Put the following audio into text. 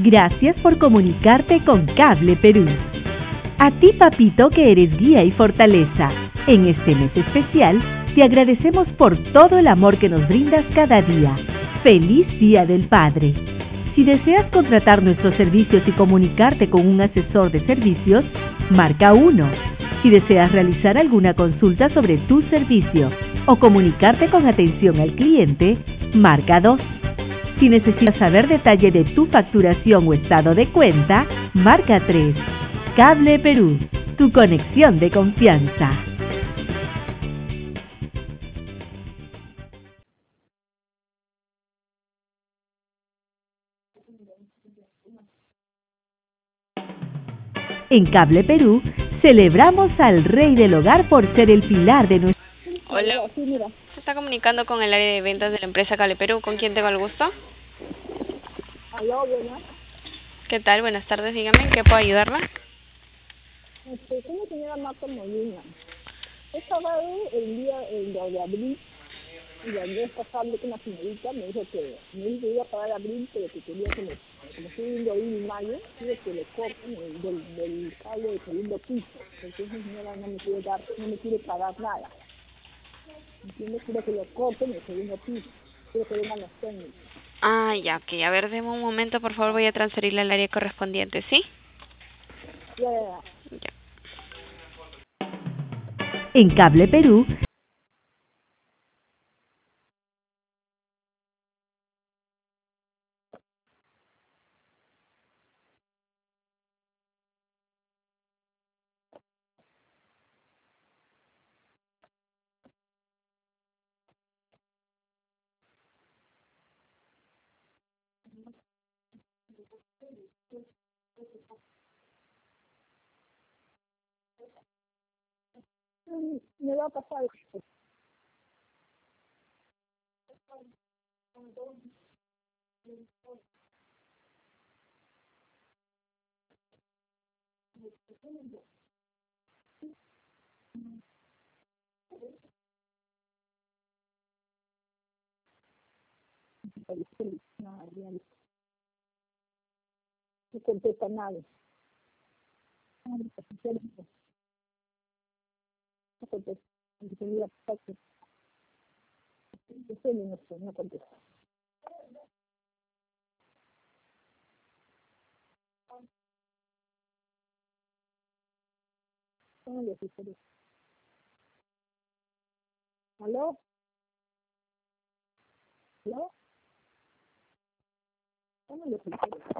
Gracias por comunicarte con Cable Perú. A ti, papito, que eres guía y fortaleza. En este mes especial, te agradecemos por todo el amor que nos brindas cada día. ¡Feliz Día del Padre! Si deseas contratar nuestros servicios y comunicarte con un asesor de servicios, marca 1. Si deseas realizar alguna consulta sobre tu servicio o comunicarte con atención al cliente, marca 2. Si necesitas saber detalle de tu facturación o estado de cuenta, marca 3. Cable Perú, tu conexión de confianza. En Cable Perú, celebramos al Rey del Hogar por ser el pilar de nuestro... Hola, se está comunicando con el área de ventas de la empresa Cable Perú. ¿Con quién tengo el gusto? Aló, buenas. ¿Qué tal? Buenas tardes, dígame, ¿en qué puedo ayudarla? Soy la señora Marta Molina. He pagado el de abril, y la vez pasada hablé con una señorita, me dijo que iba a pagar abril, pero que quería que como estoy viendo abril y mayo, quiere que le corten del cable del segundo piso. Entonces esa señora no me quiere pagar nada. ¿Entiendes? Quiero que lo corten el segundo piso. Quiero que vengan los técnicos. Ah, ya, ok. A ver, deme un momento, por favor, voy a transferirle al área correspondiente, ¿sí? Ya. Ya. En Cable Perú, Me va a pasar. No contesta nadie. No contesta. No contesta. ¿Aló? ¿Aló? ¿Cómo le